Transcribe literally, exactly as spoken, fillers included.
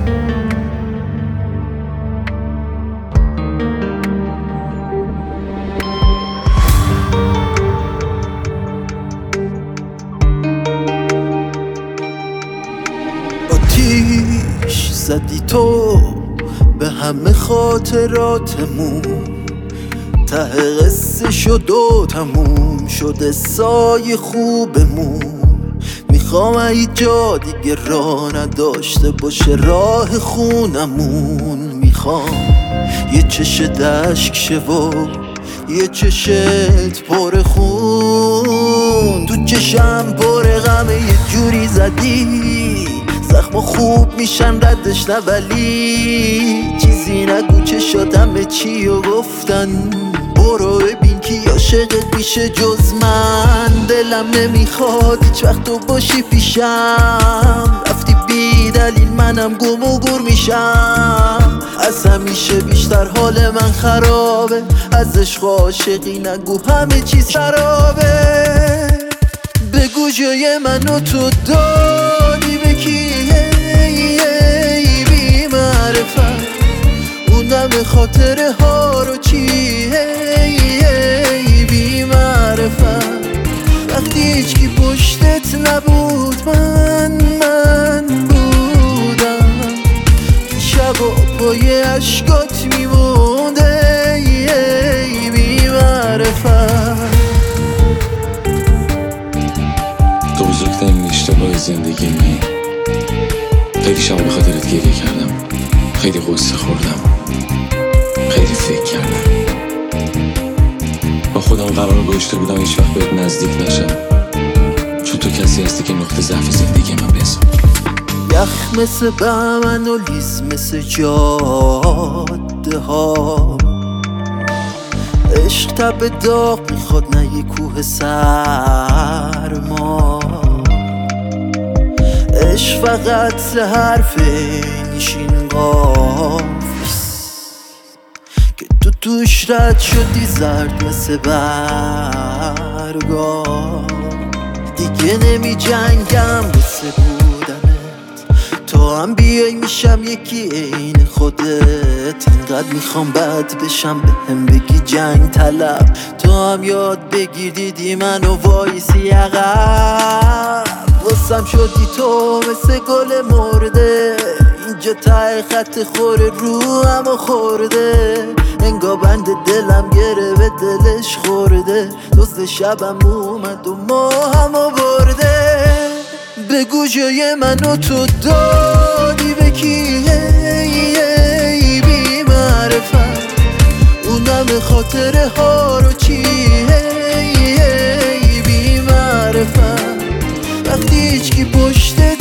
آتیش زدی تو به همه خاطراتمون، ته قصه شد و تموم شده سایه خوبمون. میخوام ای جا دیگه راه نداشته باشه راه خونمون. میخوام یه چش دشک شه و یه چشت پر خون، تو چشم پر غمه یه جوری زدی زخم خوب میشن ردش نه، ولی چیزی نگو چه شدم چی و گفتن. برو ببین کی عاشقت میشه جز من. دلم نمیخواد هیچ وقت تو باشی پیشم، رفتی بی دلیل منم گم و گر میشم. از همیشه بیشتر حال من خرابه، از عشق عاشقی نگو همه چیز خرابه. بگو جای منو تو دادی به کی بی معرفت، اونم خاطره ها رو چی بی معرفت. وقتی هیچ کی پشتت نبود من من بودم، شبا پای عشقات میمونده بی معرفت. تو بزرگترین اشتباه زندگیمه. خیلی شبا به خاطرت گریه کردم، خیلی قصه خوردم، خیلی فکر کردم. با خودم قرار گذاشته بودم هیچ وقت بهت نزدیک نشم، چون تو کسی هستی که نقطه ضعف زندگی من بسم. یخ مثل بمن و لیز مثل جاده ها، عشق تب داغ میخواد نه یه کوه سرما. عشق فقط سه حرفه نیشین قافیس که تو توش رد شدی زرد مثل برگا. دیگه نمی جنگم مثل بودنت، تو هم بیای میشم یکی عین خودت. اینقدر میخوام بد بشم به هم بگی جنگ طلب، تو هم یاد بگیر دیدی منو وایسی عقب. واسم شدی تو مثل گل مرده، اینجا ته خط خوره رو همو خورده. انگار بند دلم گره به دلش خورده، دوست شبم اومد و ما همو برده. بگو جای منو تو دادی به کی بی معرفت، اونم خاطره ها رو چی بی معرفت. وقتی هیچ کی پشت